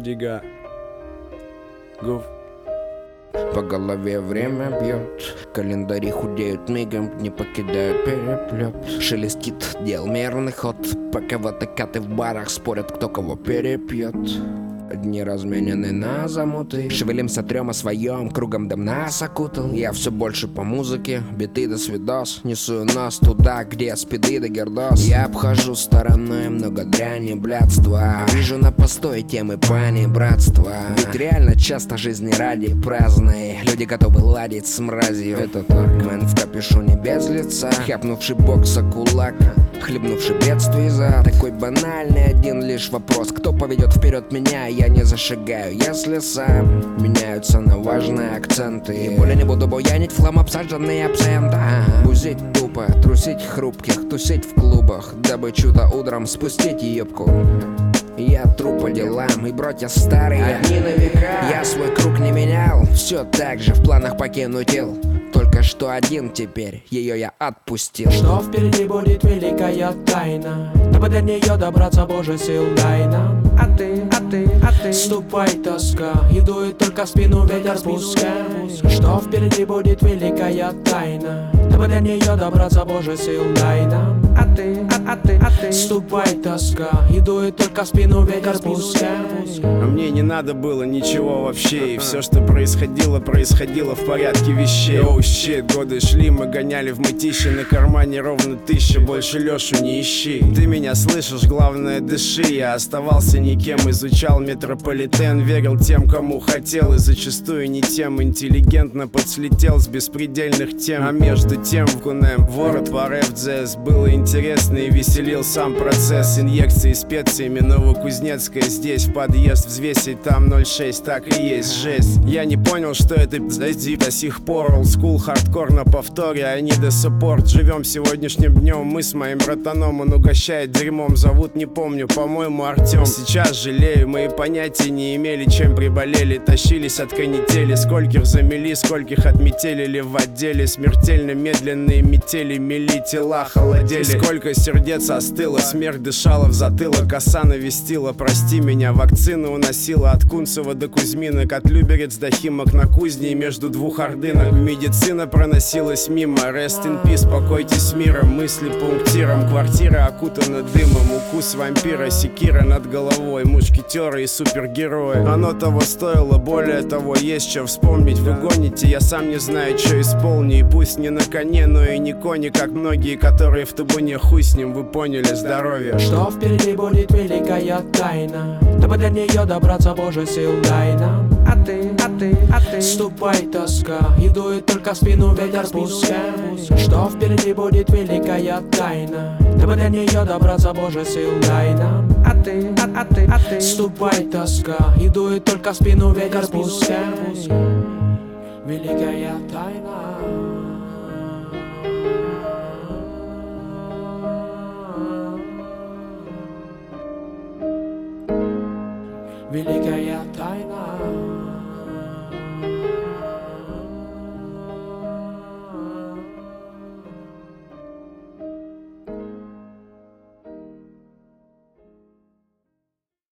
Дига. Гуф. По голове время бьет, календари худеют мигом, не покидают переплет. Шелестит дел мерный ход, пока ватыкаты в барах спорят, кто кого перепьет. Дни разменены на замуты, шевелимся трем о своем, кругом дым нас окутал. Я все больше по музыке, биты до свидос, несу нос туда, где спиды да гердос. Я обхожу стороной много дряни, блядства. Вижу на постое темы пани, братства. Ведь реально часто жизни ради праздной, люди готовы ладить с мразью. Это так, мэн в капюшоне без лица, хапнувший бокса кулак, хлебнувший бедствий за. Такой банальный один лишь вопрос: кто поведет вперед меня? Я не зашагаю, если сам. Меняются на важные акценты, и более не буду буянить флам обсаженный абсент. Бузить тупо, трусить хрупких, тусить в клубах, дабы чудо утром спустить ёбку. Я тру по делам, и братья старые одни на века. Я свой круг не менял, все так же в планах покинуть ил. Только что один теперь, ее я отпустил. Что впереди будет великая тайна, дабы до нее добраться, Боже, сил дай нам. А ты ступай, тоска, и дует только в спину ветер пускай. Что впереди будет великая тайна, дабы до нее добраться, Боже, сил дай нам. А ты ступай, тоска, и дует только в спину ветер пускай. А мне не надо было ничего вообще, и все, что происходило, происходило в порядке вещей. Оу, щит, годы шли, мы гоняли в мытище, на кармане ровно 1000, больше Лешу не ищи. Ты меня слышишь, главное дыши. Я оставался никем, изучал метрополитен, верил тем, кому хотел, и зачастую не тем. Интеллигентно подслетел с беспредельных тем. А между тем в Кунем ворот по РФДЗ было интересно и веселил сам процесс. Инъекции специями Новокузнецкая, здесь в подъезд взвесить, там 0,6, так и есть жесть. Я не понял, что это пиздец до сих пор. Олдскул, хардкор на повторе, они до саппорт. Живем сегодняшним днем, мы с моим братаном, он угощает дерьмом. Зовут не помню, по-моему Артем. Сейчас жалею, мы и понятия не имели, чем приболели. Тащились от канители, скольких замели, скольких отметелили в отделе. Смертельно медленные метели мели, тела холодели. Сколько сердец остыло, смерть дышала в затылок, коса навестила. Прости меня, вакцины уносила от Кунцева до Кузьминок, от Люберец до Химок на кузне и между двух ордынок. Медицина проносилась мимо, rest in peace, покойтесь с миром. Мысли пунктиром, квартира окутана дымом, укус вампира, секира над головой, мушкетеры и супергерои. Оно того стоило, более того, есть что вспомнить. Вы гоните, я сам не знаю, что исполню. И пусть не на коне, но и не кони, как многие, которые в табуне. Хуй с ним, вы поняли, здоровье. Что впереди будет великая тайна, дабы до нее добраться, Боже, сил дай нам. А ты ступай, тоска, и дует только в спину ветер пускай. Что впереди будет великая тайна, дабы до нее добраться, Боже, сил дай нам. А ты ступай, тоска, и дует только в спину ветер пускай. Великая тайна. Великая тайна.